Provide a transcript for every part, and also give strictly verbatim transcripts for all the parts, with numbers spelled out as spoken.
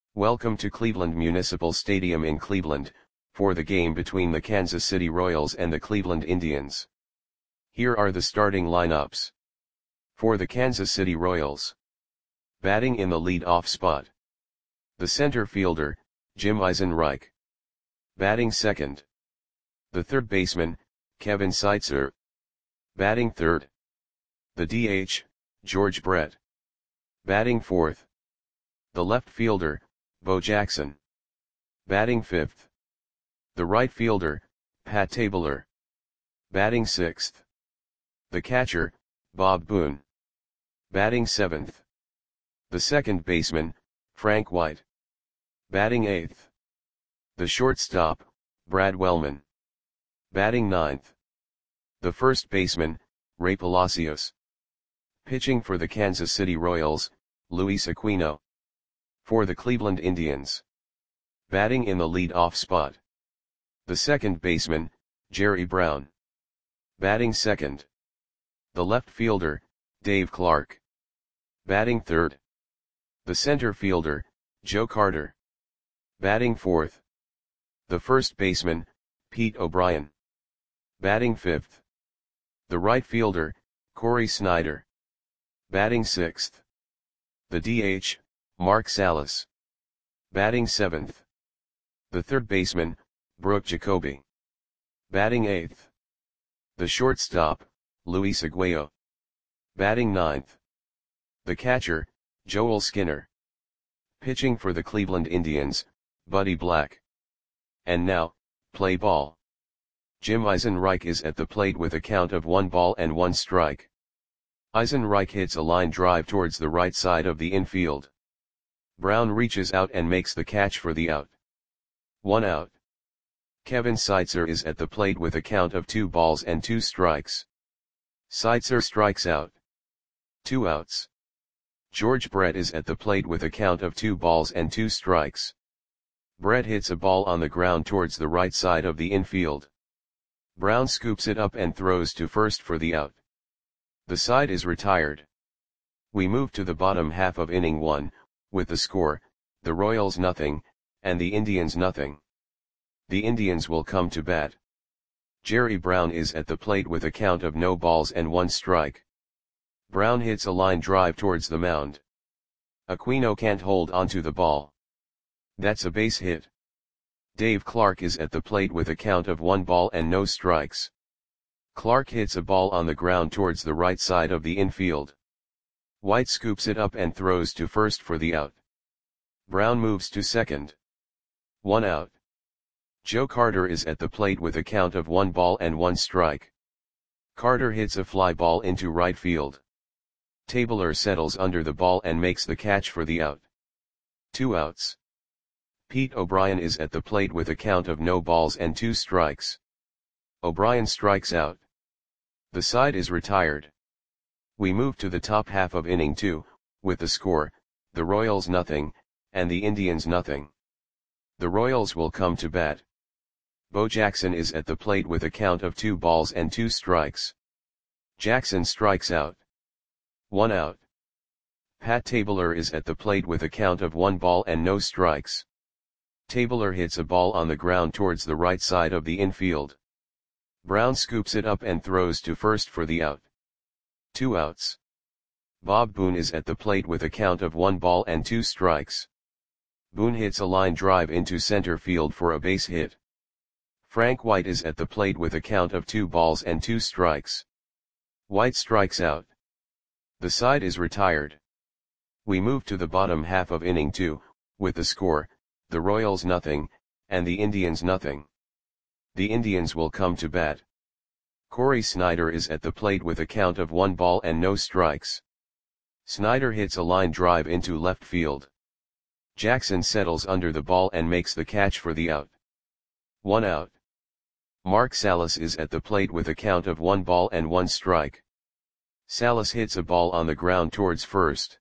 Welcome to Cleveland Municipal Stadium in Cleveland, for the game between the Kansas City Royals and the Cleveland Indians. Here are the starting lineups. For the Kansas City Royals. Batting in the lead-off spot. The center fielder, Jim Eisenreich. Batting second. The third baseman, Kevin Seitzer. Batting third. The D H, George Brett. Batting fourth. The left fielder, Bo Jackson. Batting fifth. The right fielder, Pat Tabler. Batting sixth. The catcher, Bob Boone. Batting seventh. The second baseman, Frank White. Batting eighth. The shortstop, Brad Wellman. Batting ninth. The first baseman, Ray Palacios. Pitching for the Kansas City Royals, Luis Aquino. For the Cleveland Indians. Batting in the lead-off spot. The second baseman, Jerry Brown. Batting second. The left fielder, Dave Clark. Batting third. The center fielder, Joe Carter. Batting fourth. The first baseman, Pete O'Brien. Batting fifth. The right fielder, Corey Snyder. Batting sixth. The D H, Mark Salas. Batting seventh. The third baseman, Brooke Jacoby. Batting eighth. The shortstop, Luis Aguayo. Batting ninth. The catcher, Joel Skinner. Pitching for the Cleveland Indians, Buddy Black. And now, play ball. Jim Eisenreich is at the plate with a count of one ball and one strike. Eisenreich hits a line drive towards the right side of the infield. Brown reaches out and makes the catch for the out. One out. Kevin Seitzer is at the plate with a count of two balls and two strikes. Seitzer strikes out. Two outs. George Brett is at the plate with a count of two balls and two strikes. Brett hits a ball on the ground towards the right side of the infield. Brown scoops it up and throws to first for the out. The side is retired. We move to the bottom half of inning one, with the score, the Royals nothing, and the Indians nothing. The Indians will come to bat. Jerry Brown is at the plate with a count of no balls and one strike. Brown hits a line drive towards the mound. Aquino can't hold onto the ball. That's a base hit. Dave Clark is at the plate with a count of one ball and no strikes. Clark hits a ball on the ground towards the right side of the infield. White scoops it up and throws to first for the out. Brown moves to second. One out. Joe Carter is at the plate with a count of one ball and one strike. Carter hits a fly ball into right field. Tabler settles under the ball and makes the catch for the out. Two outs. Pete O'Brien is at the plate with a count of no balls and two strikes. O'Brien strikes out. The side is retired. We move to the top half of inning two, with the score, the Royals nothing, and the Indians nothing. The Royals will come to bat. Bo Jackson is at the plate with a count of two balls and two strikes. Jackson strikes out. One out. Pat Tabler is at the plate with a count of one ball and no strikes. Tabler hits a ball on the ground towards the right side of the infield. Brown scoops it up and throws to first for the out. Two outs. Bob Boone is at the plate with a count of one ball and two strikes. Boone hits a line drive into center field for a base hit. Frank White is at the plate with a count of two balls and two strikes. White strikes out. The side is retired. We move to the bottom half of inning two, with the score, the Royals nothing, and the Indians nothing. The Indians will come to bat. Corey Snyder is at the plate with a count of one ball and no strikes. Snyder hits a line drive into left field. Jackson settles under the ball and makes the catch for the out. One out. Mark Salas is at the plate with a count of one ball and one strike. Salas hits a ball on the ground towards first.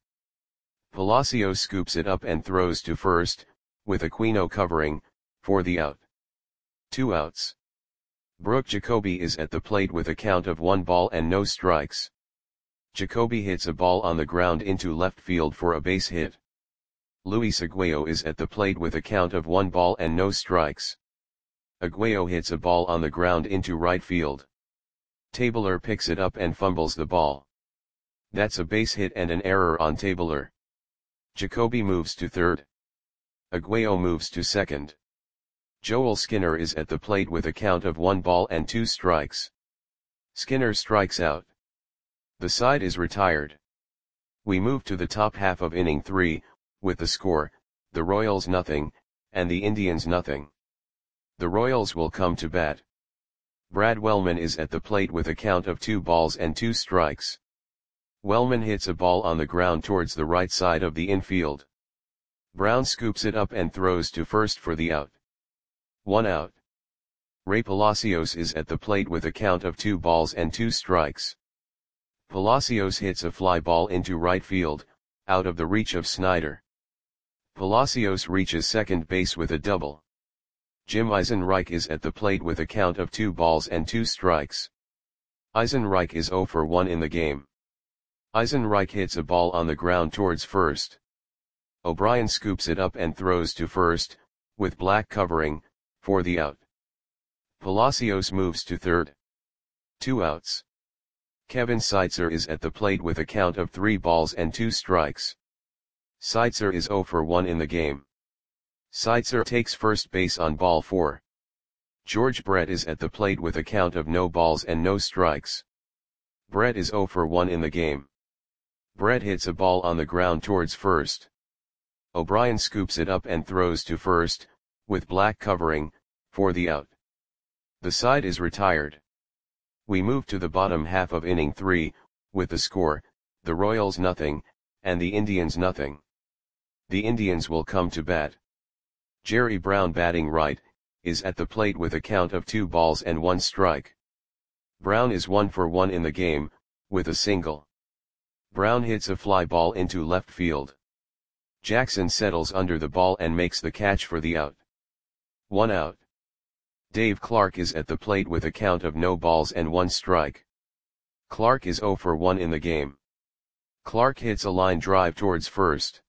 Palacios scoops it up and throws to first, with Aquino covering, for the out. Two outs. Brooke Jacoby is at the plate with a count of one ball and no strikes. Jacoby hits a ball on the ground into left field for a base hit. Luis Aguayo is at the plate with a count of one ball and no strikes. Aguayo hits a ball on the ground into right field. Tabler picks it up and fumbles the ball. That's a base hit and an error on Tabler. Jacoby moves to third. Aguayo moves to second. Joel Skinner is at the plate with a count of one ball and two strikes. Skinner strikes out. The side is retired. We move to the top half of inning three, with the score, the Royals nothing, and the Indians nothing. The Royals will come to bat. Brad Wellman is at the plate with a count of two balls and two strikes. Wellman hits a ball on the ground towards the right side of the infield. Brown scoops it up and throws to first for the out. One out. Ray Palacios is at the plate with a count of two balls and two strikes. Palacios hits a fly ball into right field, out of the reach of Snyder. Palacios reaches second base with a double. Jim Eisenreich is at the plate with a count of two balls and two strikes. Eisenreich is zero for one in the game. Eisenreich hits a ball on the ground towards first. O'Brien scoops it up and throws to first, with Black covering, for the out. Palacios moves to third. Two outs. Kevin Seitzer is at the plate with a count of three balls and two strikes. Seitzer is zero for one in the game. Seitzer takes first base on ball four. George Brett is at the plate with a count of no balls and no strikes. Brett is zero for one in the game. Brett hits a ball on the ground towards first. O'Brien scoops it up and throws to first, with Black covering, for the out. The side is retired. We move to the bottom half of inning three, with the score, the Royals nothing, and the Indians nothing. The Indians will come to bat. Jerry Brown, batting right, is at the plate with a count of two balls and one strike. Brown is one for one in the game, with a single. Brown hits a fly ball into left field. Jackson settles under the ball and makes the catch for the out. One out. Dave Clark is at the plate with a count of no balls and one strike. Clark is zero for one in the game. Clark hits a line drive towards first.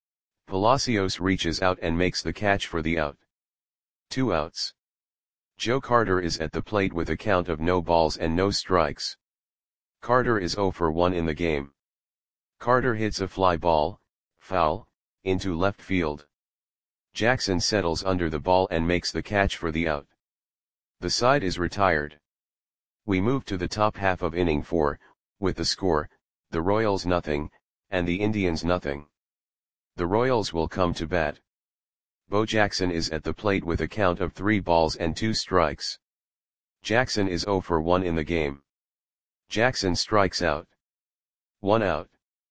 Palacios reaches out and makes the catch for the out. Two outs. Joe Carter is at the plate with a count of no balls and no strikes. Carter is zero for one in the game. Carter hits a fly ball, foul, into left field. Jackson settles under the ball and makes the catch for the out. The side is retired. We move to the top half of inning four, with the score, the Royals nothing, and the Indians nothing. The Royals will come to bat. Bo Jackson is at the plate with a count of three balls and two strikes. Jackson is zero for one in the game. Jackson strikes out. One out.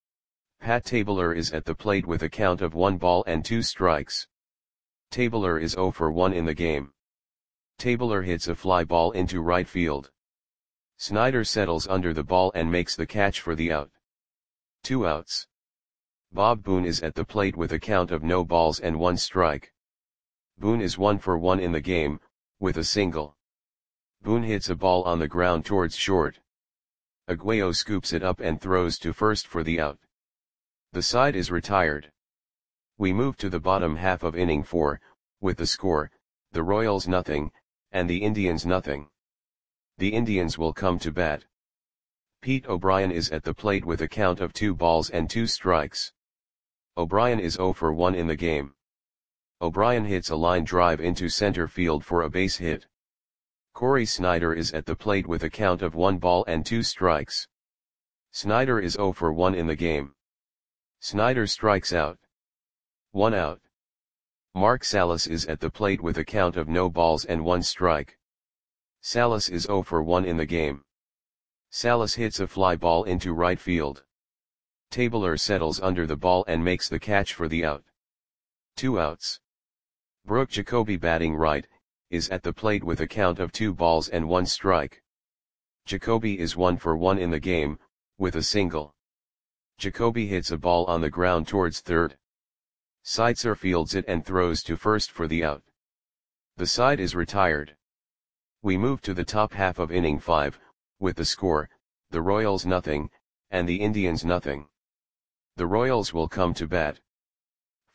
Pat Tabler is at the plate with a count of one ball and two strikes. Tabler is zero for one in the game. Tabler hits a fly ball into right field. Snyder settles under the ball and makes the catch for the out. Two outs. Bob Boone is at the plate with a count of no balls and one strike. Boone is one for one in the game, with a single. Boone hits a ball on the ground towards short. Aguayo scoops it up and throws to first for the out. The side is retired. We move to the bottom half of inning four, with the score, the Royals nothing, and the Indians nothing. The Indians will come to bat. Pete O'Brien is at the plate with a count of two balls and two strikes. O'Brien is zero for one in the game. O'Brien hits a line drive into center field for a base hit. Corey Snyder is at the plate with a count of one ball and two strikes. Snyder is zero for one in the game. Snyder strikes out. One out. Mark Salas is at the plate with a count of no balls and one strike. Salas is zero for one in the game. Salas hits a fly ball into right field. Tabler settles under the ball and makes the catch for the out. Two outs. Brooke Jacoby, batting right, is at the plate with a count of two balls and one strike. Jacoby is one for one in the game, with a single. Jacoby hits a ball on the ground towards third. Seitzer fields it and throws to first for the out. The side is retired. We move to the top half of inning five, with the score, the Royals nothing, and the Indians nothing. The Royals will come to bat.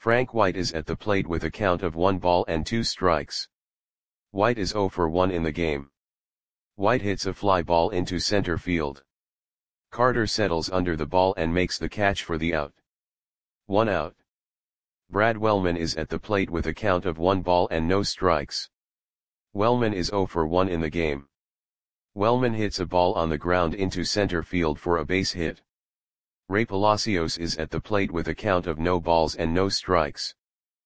Frank White is at the plate with a count of one ball and two strikes. White is zero for one in the game. White hits a fly ball into center field. Carter settles under the ball and makes the catch for the out. One out. Brad Wellman is at the plate with a count of one ball and no strikes. Wellman is zero for one in the game. Wellman hits a ball on the ground into center field for a base hit. Ray Palacios is at the plate with a count of no balls and no strikes.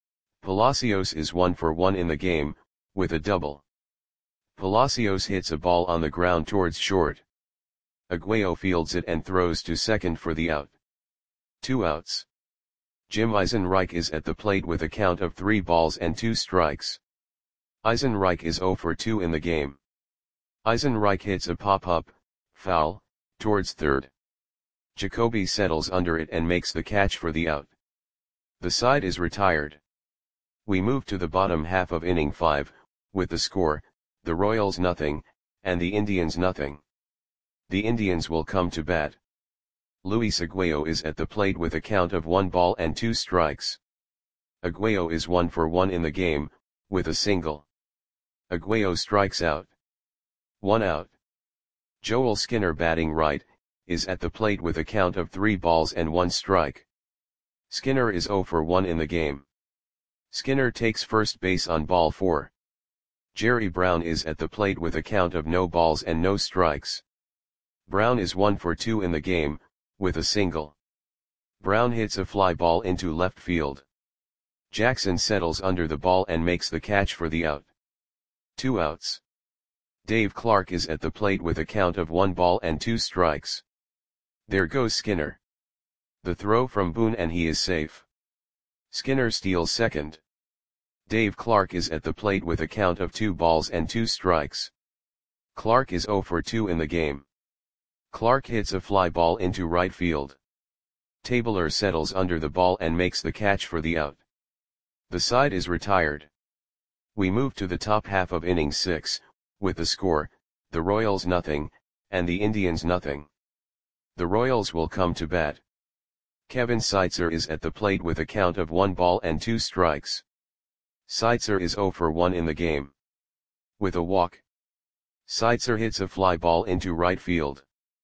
Palacios is one for one in the game, with a double. Palacios hits a ball on the ground towards short. Aguayo fields it and throws to second for the out. Two outs. Jim Eisenreich is at the plate with a count of three balls and two strikes. Eisenreich is zero for two in the game. Eisenreich hits a pop-up, foul, towards third. Jacoby settles under it and makes the catch for the out. The side is retired. We move to the bottom half of inning five, with the score, the Royals nothing, and the Indians nothing. The Indians will come to bat. Luis Aguayo is at the plate with a count of one ball and two strikes. Aguayo is one for one in the game, with a single. Aguayo strikes out. One out. Joel Skinner, batting right, is at the plate with a count of three balls and one strike. Skinner is zero for one in the game. Skinner takes first base on ball four. Jerry Brown is at the plate with a count of no balls and no strikes. Brown is one for two in the game, with a single. Brown hits a fly ball into left field. Jackson settles under the ball and makes the catch for the out. Two outs. Dave Clark is at the plate with a count of one ball and two strikes. There goes Skinner. The throw from Boone and he is safe. Skinner steals second. Dave Clark is at the plate with a count of two balls and two strikes. Clark is zero for two in the game. Clark hits a fly ball into right field. Tabler settles under the ball and makes the catch for the out. The side is retired. We move to the top half of inning six, with the score, the Royals nothing, and the Indians nothing. The Royals will come to bat. Kevin Seitzer is at the plate with a count of one ball and two strikes. Seitzer is zero for one in the game. With a walk. Seitzer hits a fly ball into right field.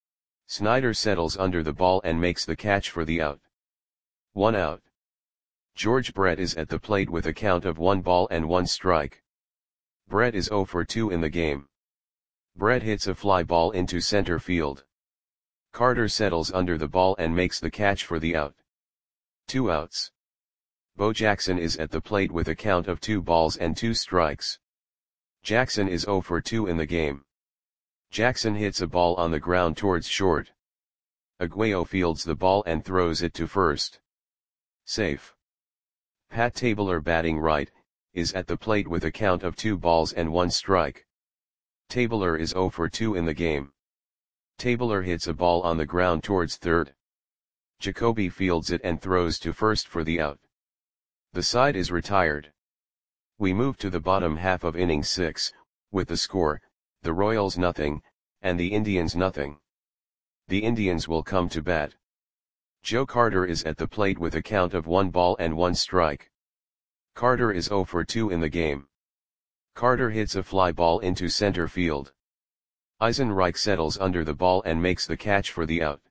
Snyder settles under the ball and makes the catch for the out. One out. George Brett is at the plate with a count of one ball and one strike. Brett is zero for two in the game. Brett hits a fly ball into center field. Carter settles under the ball and makes the catch for the out. Two outs. Bo Jackson is at the plate with a count of two balls and two strikes. Jackson is zero for two in the game. Jackson hits a ball on the ground towards short. Aguayo fields the ball and throws it to first. Safe. Pat Tabler, batting right, is at the plate with a count of two balls and one strike. Tabler is zero for two in the game. Tabler hits a ball on the ground towards third. Jacoby fields it and throws to first for the out. The side is retired. We move to the bottom half of inning six, with the score, the Royals nothing, and the Indians nothing. The Indians will come to bat. Joe Carter is at the plate with a count of one ball and one strike. Carter is zero for two in the game. Carter hits a fly ball into center field. Eisenreich settles under the ball and makes the catch for the out.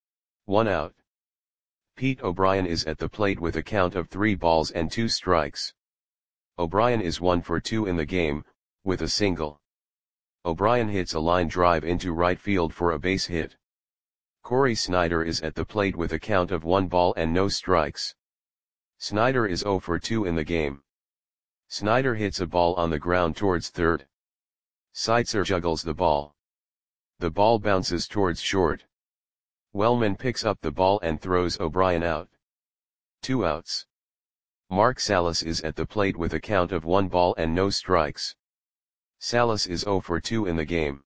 One out. Pete O'Brien is at the plate with a count of three balls and two strikes. O'Brien is one for two in the game, with a single. O'Brien hits a line drive into right field for a base hit. Corey Snyder is at the plate with a count of one ball and no strikes. Snyder is zero for two in the game. Snyder hits a ball on the ground towards third. Seitzer juggles the ball. The ball bounces towards short. Wellman picks up the ball and throws O'Brien out. Two outs. Mark Salas is at the plate with a count of one ball and no strikes. Salas is zero for two in the game.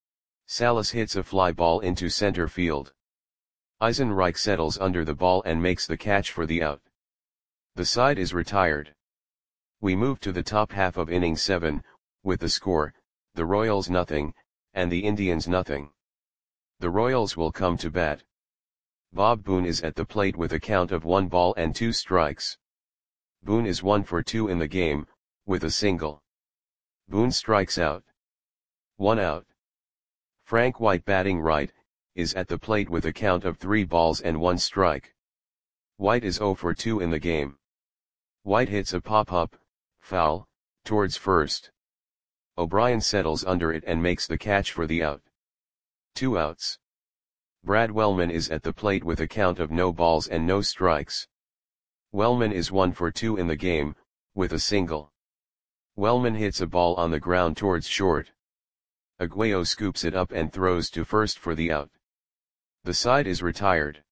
Salas hits a fly ball into center field. Eisenreich settles under the ball and makes the catch for the out. The side is retired. We move to the top half of inning seven, with the score, the Royals nothing, and the Indians nothing. The Royals will come to bat. Bob Boone is at the plate with a count of one ball and two strikes. Boone is one for two in the game, with a single. Boone strikes out. One out. Frank White, batting right, is at the plate with a count of three balls and one strike. White is zero for two in the game. White hits a pop-up, foul, towards first. O'Brien settles under it and makes the catch for the out. Two outs. Brad Wellman is at the plate with a count of no balls and no strikes. Wellman is one for two in the game, with a single. Wellman hits a ball on the ground towards short. Aguayo scoops it up and throws to first for the out. The side is retired.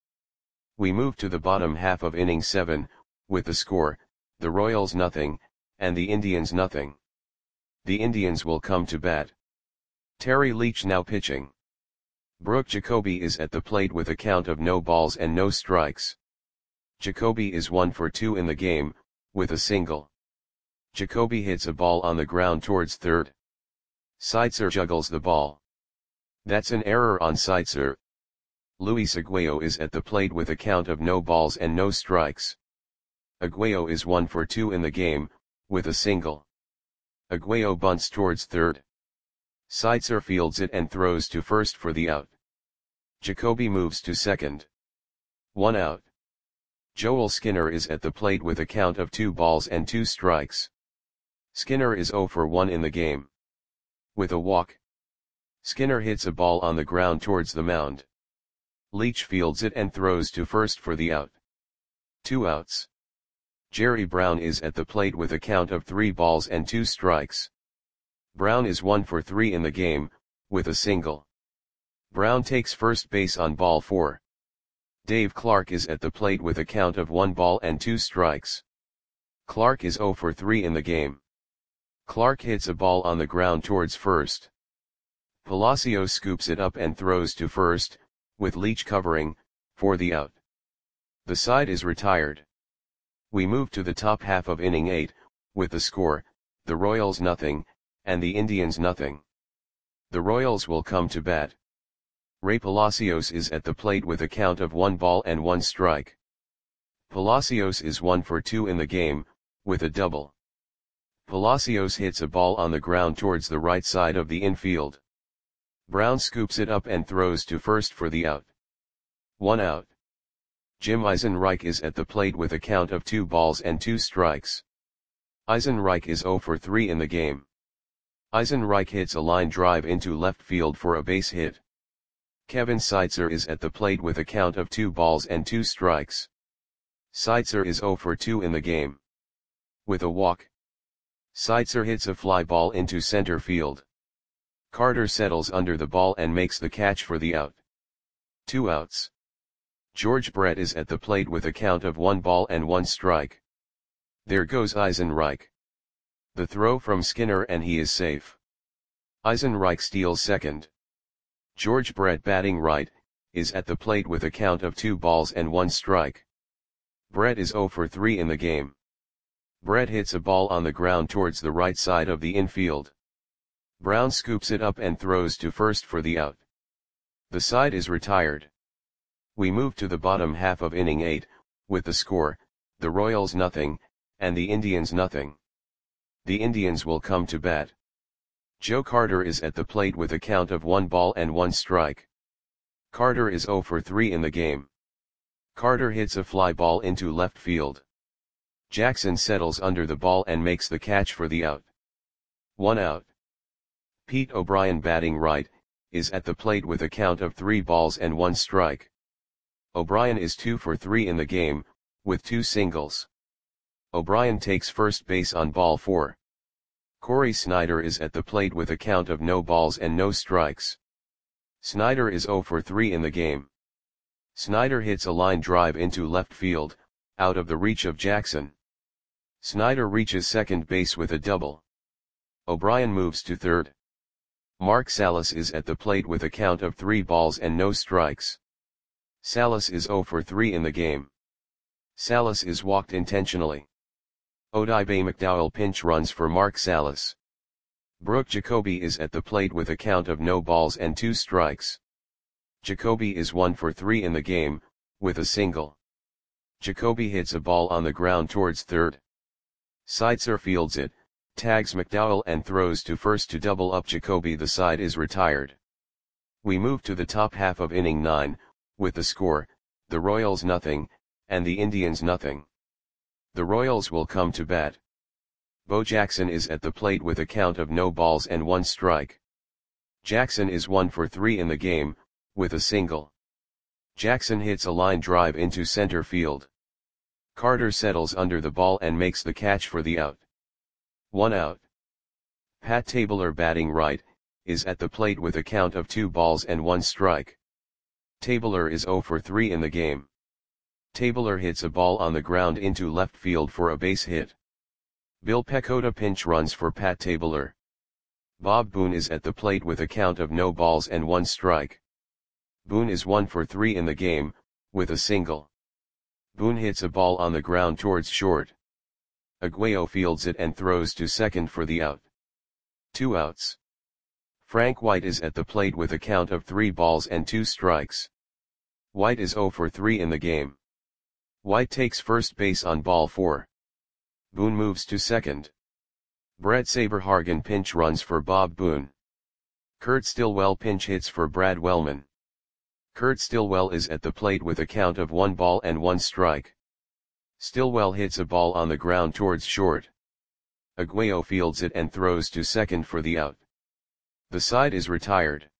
We move to the bottom half of inning seven, with the score, the Royals nothing, and the Indians nothing. The Indians will come to bat. Terry Leach now pitching. Brooke Jacoby is at the plate with a count of no balls and no strikes. Jacoby is one for two in the game, with a single. Jacoby hits a ball on the ground towards third. Seitzer juggles the ball. That's an error on Seitzer. Luis Aguayo is at the plate with a count of no balls and no strikes. Aguayo is one for two in the game, with a single. Aguayo bunts towards third. Seitzer fields it and throws to first for the out. Jacoby moves to second. One out. Joel Skinner is at the plate with a count of two balls and two strikes. Skinner is zero for one in the game. With a walk. Skinner hits a ball on the ground towards the mound. Leach fields it and throws to first for the out. Two outs. Jerry Brown is at the plate with a count of three balls and two strikes. Brown is one for three in the game, with a single. Brown takes first base on ball four. Dave Clark is at the plate with a count of one ball and two strikes. Clark is zero for three in the game. Clark hits a ball on the ground towards first. Palacios scoops it up and throws to first, with Leach covering, for the out. The side is retired. We move to the top half of inning eight, with the score, the Royals nothing, and the Indians nothing. The Royals will come to bat. Ray Palacios is at the plate with a count of one ball and one strike. Palacios is one for two in the game, with a double. Palacios hits a ball on the ground towards the right side of the infield. Brown scoops it up and throws to first for the out. One out. Jim Eisenreich is at the plate with a count of two balls and two strikes. Eisenreich is zero for three in the game. Eisenreich hits a line drive into left field for a base hit. Kevin Seitzer is at the plate with a count of two balls and two strikes. Seitzer is zero for two in the game. With a walk. Seitzer hits a fly ball into center field. Carter settles under the ball and makes the catch for the out. Two outs. George Brett is at the plate with a count of one ball and one strike. There goes Eisenreich. The throw from Skinner and he is safe. Eisenreich steals second. George Brett, batting right, is at the plate with a count of two balls and one strike. Brett is zero for three in the game. Brett hits a ball on the ground towards the right side of the infield. Brown scoops it up and throws to first for the out. The side is retired. We move to the bottom half of inning eight, with the score, the Royals nothing, and the Indians nothing. The Indians will come to bat. Joe Carter is at the plate with a count of one ball and one strike. Carter is zero for three in the game. Carter hits a fly ball into left field. Jackson settles under the ball and makes the catch for the out. One out. Pete O'Brien, batting right, is at the plate with a count of three balls and one strike. O'Brien is two for three in the game, with two singles. O'Brien takes first base on ball four. Corey Snyder is at the plate with a count of no balls and no strikes. Snyder is zero for three in the game. Snyder hits a line drive into left field, out of the reach of Jackson. Snyder reaches second base with a double. O'Brien moves to third. Mark Salas is at the plate with a count of three balls and no strikes. Salas is zero for three in the game. Salas is walked intentionally. Odibe McDowell pinch runs for Mark Salas. Brooke Jacoby is at the plate with a count of no balls and two strikes. Jacoby is one for three in the game, with a single. Jacoby hits a ball on the ground towards third. Seitzer fields it, tags McDowell and throws to first to double up Jacoby. The side is retired. We move to the top half of inning nine, with the score, the Royals nothing, and the Indians nothing. The Royals will come to bat. Bo Jackson is at the plate with a count of no balls and one strike. Jackson is one for three in the game, with a single. Jackson hits a line drive into center field. Carter settles under the ball and makes the catch for the out. One out. Pat Tabler, batting right, is at the plate with a count of two balls and one strike. Tabler is zero for three in the game. Tabler hits a ball on the ground into left field for a base hit. Bill Pecota pinch runs for Pat Tabler. Bob Boone is at the plate with a count of no balls and one strike. Boone is one for three in the game, with a single. Boone hits a ball on the ground towards short. Aguayo fields it and throws to second for the out. Two outs. Frank White is at the plate with a count of three balls and two strikes. White is zero for three in the game. White takes first base on ball four. Boone moves to second. Brett Saberhagen pinch runs for Bob Boone. Kurt Stillwell pinch hits for Brad Wellman. Kurt Stillwell is at the plate with a count of one ball and one strike. Stillwell hits a ball on the ground towards short. Aguayo fields it and throws to second for the out. The side is retired.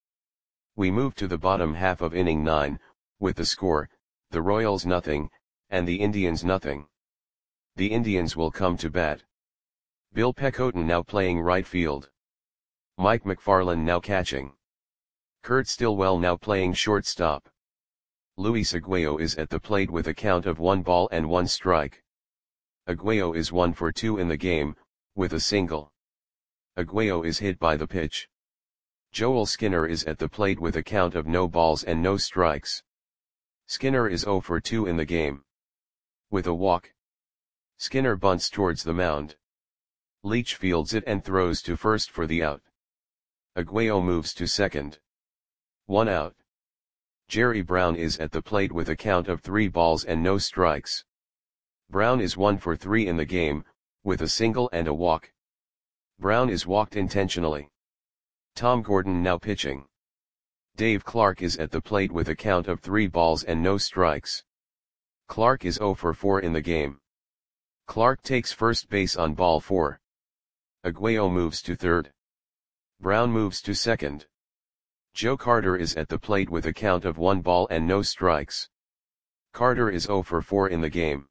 We move to the bottom half of inning nine, with the score, the Royals nothing, and the Indians nothing. The Indians will come to bat. Bill Pecota now playing right field. Mike McFarland now catching. Kurt Stillwell now playing shortstop. Luis Aguayo is at the plate with a count of one ball and one strike. Aguayo is one for two in the game, with a single. Aguayo is hit by the pitch. Joel Skinner is at the plate with a count of no balls and no strikes. Skinner is zero for two in the game. With a walk. Skinner bunts towards the mound. Leach fields it and throws to first for the out. Aguayo moves to second. One out. Jerry Brown is at the plate with a count of three balls and no strikes. Brown is one for three in the game, with a single and a walk. Brown is walked intentionally. Tom Gordon now pitching. Dave Clark is at the plate with a count of three balls and no strikes. Clark is zero for four in the game. Clark takes first base on ball four. Aguayo moves to third. Brown moves to second. Joe Carter is at the plate with a count of one ball and no strikes. Carter is zero for four in the game.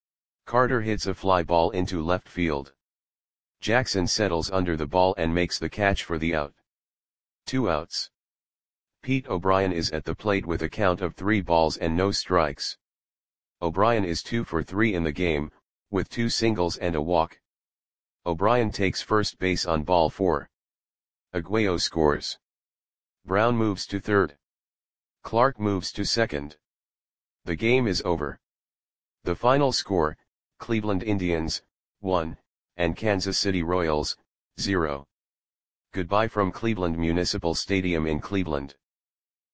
Carter hits a fly ball into left field. Jackson settles under the ball and makes the catch for the out. Two outs. Pete O'Brien is at the plate with a count of three balls and no strikes. O'Brien is two for three in the game, with two singles and a walk. O'Brien takes first base on ball four. Aguayo scores. Brown moves to third. Clark moves to second. The game is over. The final score, Cleveland Indians, one, and Kansas City Royals, zero. Goodbye from Cleveland Municipal Stadium in Cleveland.